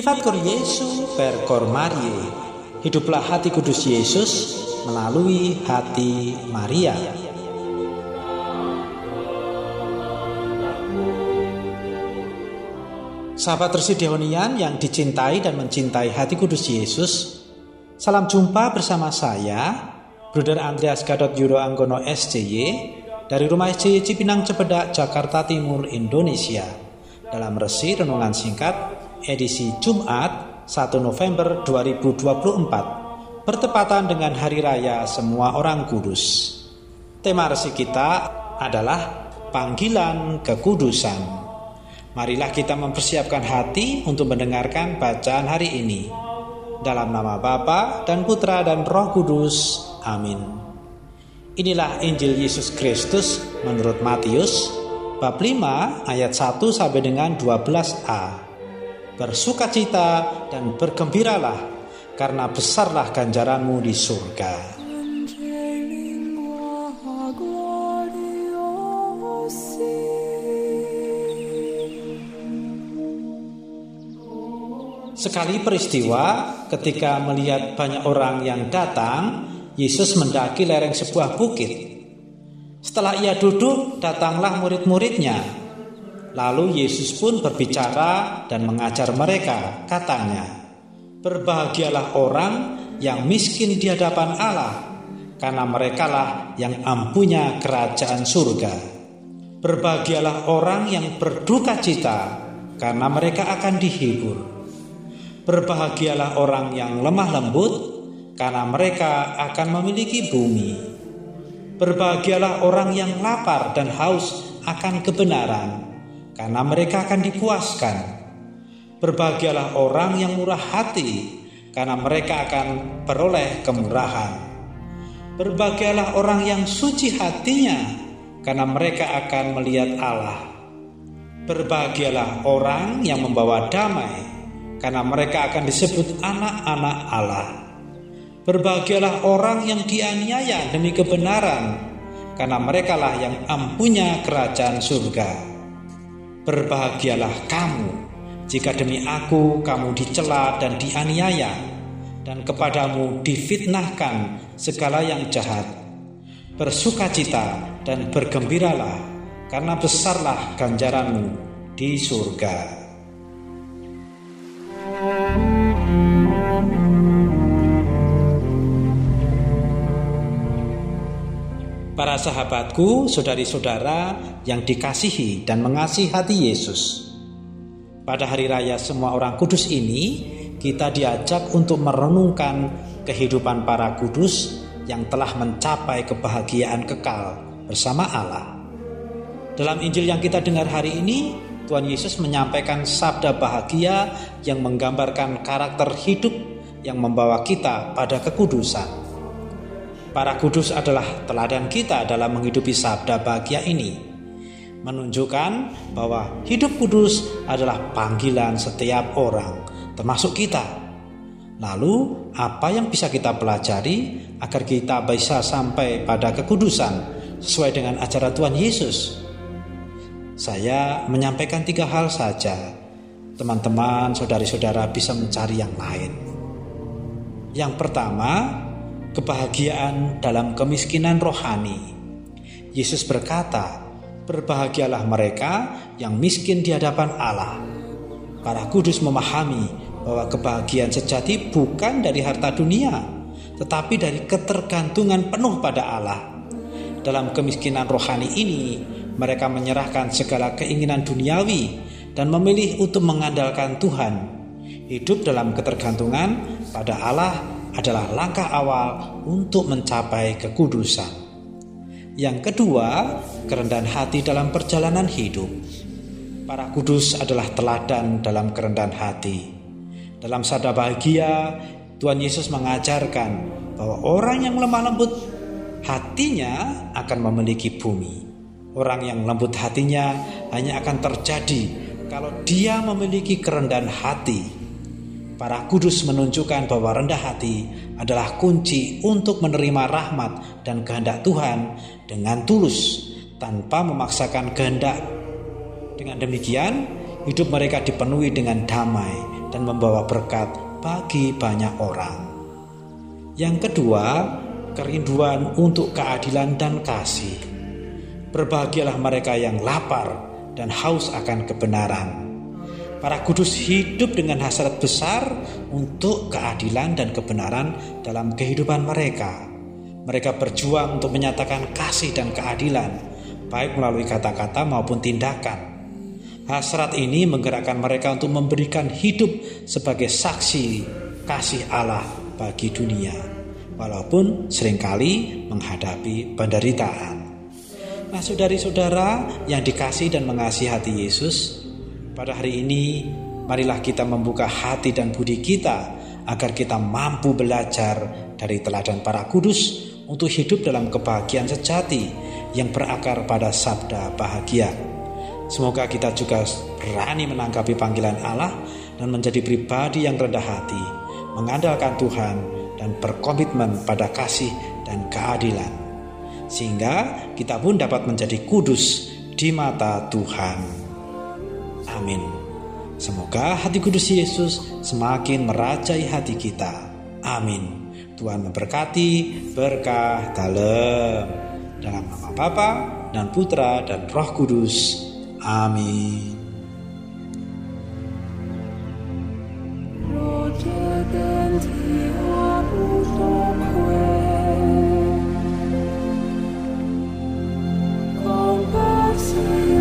Vivat cor Jesu per cor Mariae. Hiduplah hati kudus Yesus melalui hati Maria. Sahabat Resideonian yang dicintai dan mencintai hati kudus Yesus, salam jumpa bersama saya, Bruder Andreas Gatot Yudo Anggono SCY, dari Rumah SCY Cipinang Cepedak, Jakarta Timur, Indonesia, dalam resi renungan singkat edisi Jumat 1 November 2024, bertepatan dengan Hari Raya Semua Orang Kudus. Tema resi kita adalah panggilan kekudusan. Marilah kita mempersiapkan hati untuk mendengarkan bacaan hari ini. Dalam nama Bapa dan Putra dan Roh Kudus. Amin. Inilah Injil Yesus Kristus menurut Matius, bab 5 ayat 1 sampai dengan 12a. Bersukacita dan bergembiralah, karena besarlah ganjaranmu di surga. Sekali peristiwa ketika melihat banyak orang yang datang, Yesus mendaki lereng sebuah bukit. Setelah ia duduk, datanglah murid-muridnya. Lalu Yesus pun berbicara dan mengajar mereka, katanya, "Berbahagialah orang yang miskin di hadapan Allah, karena merekalah yang ampunya kerajaan surga. Berbahagialah orang yang berduka cita, karena mereka akan dihibur. Berbahagialah orang yang lemah lembut, karena mereka akan memiliki bumi. Berbahagialah orang yang lapar dan haus akan kebenaran, karena mereka akan dipuaskan. Berbahagialah orang yang murah hati, karena mereka akan beroleh kemurahan. Berbahagialah orang yang suci hatinya, karena mereka akan melihat Allah. Berbahagialah orang yang membawa damai, karena mereka akan disebut anak-anak Allah. Berbahagialah orang yang dianiaya demi kebenaran, karena merekalah yang ampunya kerajaan surga. Berbahagialah kamu jika demi aku kamu dicela dan dianiaya, dan kepadamu difitnahkan segala yang jahat. Bersukacita dan bergembiralah, karena besarlah ganjaranmu di surga." Para sahabatku, saudari-saudara yang dikasihi dan mengasihi hati Yesus, pada Hari Raya Semua Orang Kudus ini, kita diajak untuk merenungkan kehidupan para kudus yang telah mencapai kebahagiaan kekal bersama Allah. Dalam Injil yang kita dengar hari ini, Tuhan Yesus menyampaikan sabda bahagia yang menggambarkan karakter hidup yang membawa kita pada kekudusan. Para kudus adalah teladan kita dalam menghidupi sabda bahagia ini, menunjukkan bahwa hidup kudus adalah panggilan setiap orang, termasuk kita. Lalu, apa yang bisa kita pelajari agar kita bisa sampai pada kekudusan sesuai dengan ajaran Tuhan Yesus? Saya menyampaikan 3 hal saja. Teman-teman, saudari-saudara bisa mencari yang lain. Yang pertama, kebahagiaan dalam kemiskinan rohani. Yesus berkata, "Berbahagialah mereka yang miskin di hadapan Allah." Para kudus memahami bahwa kebahagiaan sejati bukan dari harta dunia, tetapi dari ketergantungan penuh pada Allah. Dalam kemiskinan rohani ini, mereka menyerahkan segala keinginan duniawi dan memilih untuk mengandalkan Tuhan. Hidup dalam ketergantungan pada Allah adalah langkah awal untuk mencapai kekudusan. Yang kedua, kerendahan hati dalam perjalanan hidup. Para kudus adalah teladan dalam kerendahan hati. Dalam sabda bahagia, Tuhan Yesus mengajarkan bahwa orang yang lemah lembut hatinya akan memiliki bumi. Orang yang lembut hatinya hanya akan terjadi kalau dia memiliki kerendahan hati. Para kudus menunjukkan bahwa rendah hati adalah kunci untuk menerima rahmat dan kehendak Tuhan dengan tulus, tanpa memaksakan kehendak. Dengan demikian, hidup mereka dipenuhi dengan damai, dan membawa berkat bagi banyak orang. Yang kedua, kerinduan untuk keadilan dan kasih. Berbahagialah mereka yang lapar dan haus akan kebenaran. Para kudus hidup dengan hasrat besar untuk keadilan dan kebenaran dalam kehidupan mereka. Mereka berjuang untuk menyatakan kasih dan keadilan, baik melalui kata-kata maupun tindakan. Hasrat ini menggerakkan mereka untuk memberikan hidup sebagai saksi kasih Allah bagi dunia, walaupun seringkali menghadapi penderitaan. Nah, saudari-saudara yang dikasihi dan mengasihi hati Yesus, pada hari ini marilah kita membuka hati dan budi kita agar kita mampu belajar dari teladan para kudus untuk hidup dalam kebahagiaan sejati yang berakar pada sabda bahagia. Semoga kita juga berani menanggapi panggilan Allah dan menjadi pribadi yang rendah hati, mengandalkan Tuhan dan berkomitmen pada kasih dan keadilan, sehingga kita pun dapat menjadi kudus di mata Tuhan. Amin. Semoga hati kudus Yesus semakin merajai hati kita. Amin. Tuhan memberkati, berkah dalam nama Bapa dan Putra dan Roh Kudus. Amin. Con